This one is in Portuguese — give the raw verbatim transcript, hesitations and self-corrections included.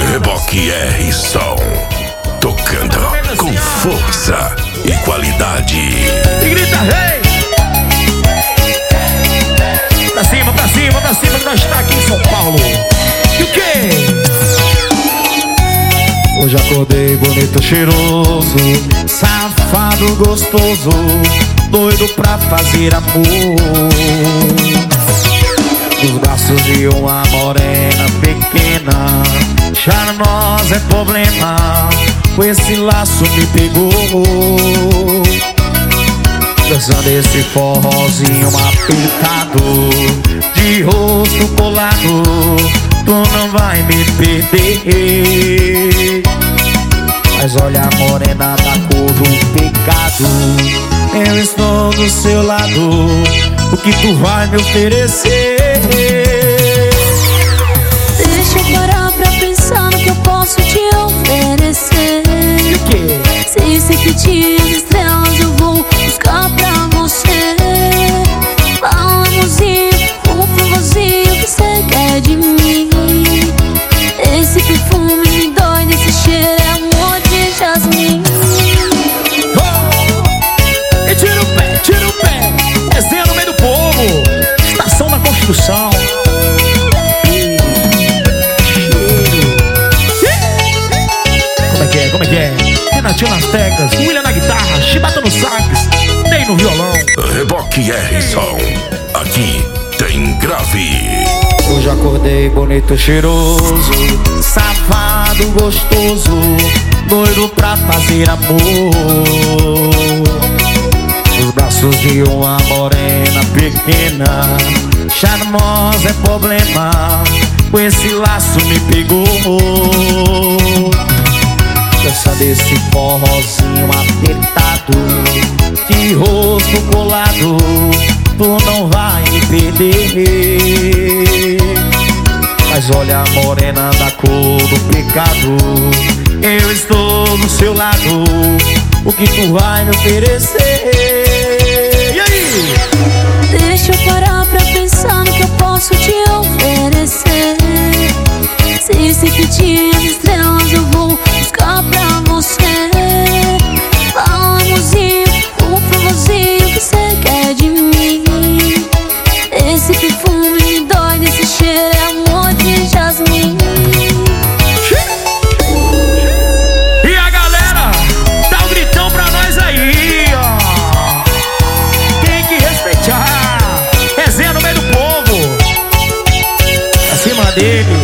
Reboque R Som, tocando com força e qualidade. E grita, rei! Pra cima, pra cima, pra cima, que nós tá aqui em São Paulo. E o quê? Hoje acordei bonito, cheiroso, safado, gostoso, doido pra fazer amor. Nos braços de uma morena pequena, charmosa é problema, com esse laço me pegou. Dançando esse forrozinho apertado, de rosto colado, tu não vai me perder. Mas olha a morena da cor do pecado, eu estou do seu lado, o que tu vai me oferecer? Deixa eu parar pra pensar no que eu posso te oferecer. O quê? Se você pedir as estrelas eu vou buscar pra você. Fala, amorzinho, um favorzinho que você quer de mim. Esse perfume me dói, desse cheiro é amor de jasmim. Oh! E tira o pé, tira o pé, resenha no meio do povo, estação da Constituição. Como é que é, como é que é? Renatinho nas teclas, William na guitarra, Chibata no sax, Ney no violão. Reboque R Som, aqui tem grave. Hoje acordei bonito, cheiroso, safado, gostoso, doido pra fazer amor. Nos braços de uma morena pequena, charmosa é problema, com esse laço me pegou. Dança desse forrozinho apertado, de rosto colado, tu não vai me perder. Mas olha a morena da cor do pecado, eu estou do seu lado, o que tu vai me oferecer? E aí? Deixa eu parar pra pensar no que eu posso te oferecer. Se você pedir as estrelas eu vou buscar pra você. Fala, amorzinho, um favorzinho que você quer de mim. Esse perfume me dói, desse cheiro é amor de jasmim. E a galera, dá um gritão pra nós aí, ó. Tem que respeitar, resenha no meio do povo, acima dele.